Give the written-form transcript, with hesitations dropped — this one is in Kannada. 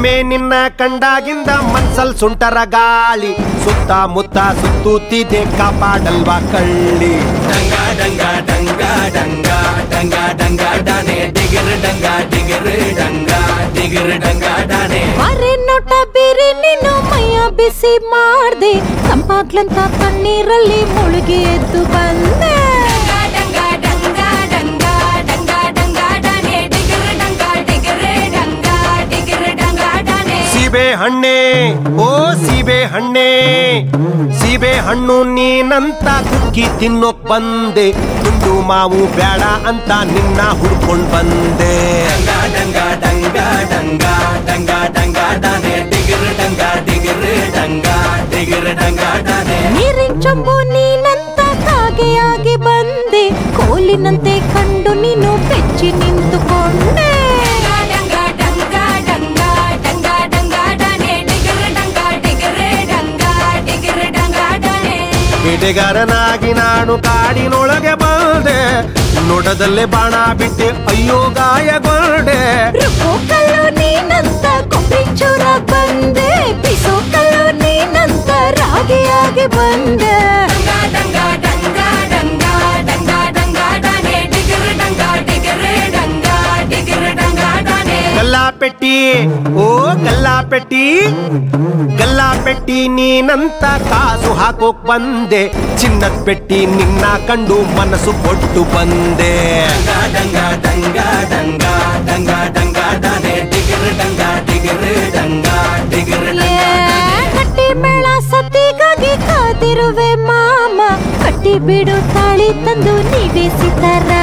ಒಮ್ಮೆ ನಿನ್ನ ಕಂಡಾಗಿಂದ ಮನ್ಸಲ್ ಸುಂಟರ ಗಾಳಿ ಸುತ್ತ ಮುತ್ತ ಸುತ್ತೂತಿದೆ ಕಾಪಾಡಲ್ವಾ ಕಳ್ಳಿ ಡಂಗ ಡಂಗ ಡಂಗ ಡಂಗ ಡಂಗ ಡಂಗ ಡಾನೆ ಡಿಗರ್ ಡಂಗ ಡಿಗರ್ ಡಂಗ ಡಿಗರ್ ಡಂಗ ಡಾನೆ ಅರೆ ನೋಟ ಬೇರೆ ನೀನು ಮೈಯ ಬಿಸಿ ಮಾಡ್ದೆ ತಂಪಾಗ್ಲಂತ ಕಣ್ಣೀರಲ್ಲಿ ಮುಳುಗಿ ಎದ್ದು ಬಂದೆ ಸೀಬೆ ಹಣ್ಣೆ ಓ ಸೀಬೆ ಹಣ್ಣೆ ಸೀಬೆ ಹಣ್ಣು ನೀನಂತ ಕುಕ್ಕಿ ತಿನ್ನೋಕ್ ಬಂದೆ ತುಂಡು ಮಾವು ಬೇಡ ಅಂತ ನಿನ್ನ ಹುಡ್ಕೊಂಡ್ ಬಂದೆ ಡಂಗ ಡಂಗ ಡಂಗ ಡಂಗ ಡಂಗ ಡಾನೆ ಡಿಗರ್ ಡಂಗ ಡಿಗರ್ ಡಂಗ ಡಿಗರ್ ಡಂಗ ಡಾನೆ ನೀರಿನ ಚಂಬು ನೀನಂತ ಕಾಗೆಯಾಗಿ ಬಂದೆ ಕೋಲಿನಂತೆ ಕಂಡು ನೀನು ಬೆಚ್ಚಿ ನಿಂತುಕೊಂಡೆ ಬೇಟೆಗಾರನಾಗಿ ನಾನು ಕಾಡಿನೊಳಗೆ ಬಂದೆ ನೋಟದಲ್ಲೇ ಬಾಣ ಬಿಟ್ಟೆ ಅಯ್ಯೋ ಗಾಯಗೊಂಡೆ ಕಲ್ಲು ನೀನಂತ ಕೊಬ್ಬರಿ ಚೂರ ಬಂದೆ ಬಿಸೋ ಕಲ್ಲು ನೀನಂತ ರಾಗಿಯಾಗಿ ಬಂದೆ ಗಲ್ಲಾಪೆಟ್ಟಿ ಓ ಗಲ್ಲಾಪೆಟ್ಟಿ ಗಲ್ಲಾಪೆಟ್ಟಿ ನೀನಂತ ಕಾಸು ಹಾಕೋಕ್ ಬಂದೆ ಚಿನ್ನದ ಪೆಟ್ಟಿ ನಿನ್ನ ಕಂಡು ಮನಸ್ಸು ಕೊಟ್ಟು ಬಂದೆ ಡಂಗ ಡಂಗ ಡಂಗ ಡಂಗ ಡಂಗ ಡಾನೆ ಡಿಗರ್ ಡಂಗ ಡಿಗರ್ ಡಂಗ ಡಿಗರ್ ಕಟ್ಟಿ ಮೇಳ ಸತಿಗಾಗಿ ಕಾದಿರುವೆ ಮಾಮ ಕಟ್ಟಿ ಬಿಡು ತಾಳಿ ತಂದು ನೀವೇ ಸಿತಾರ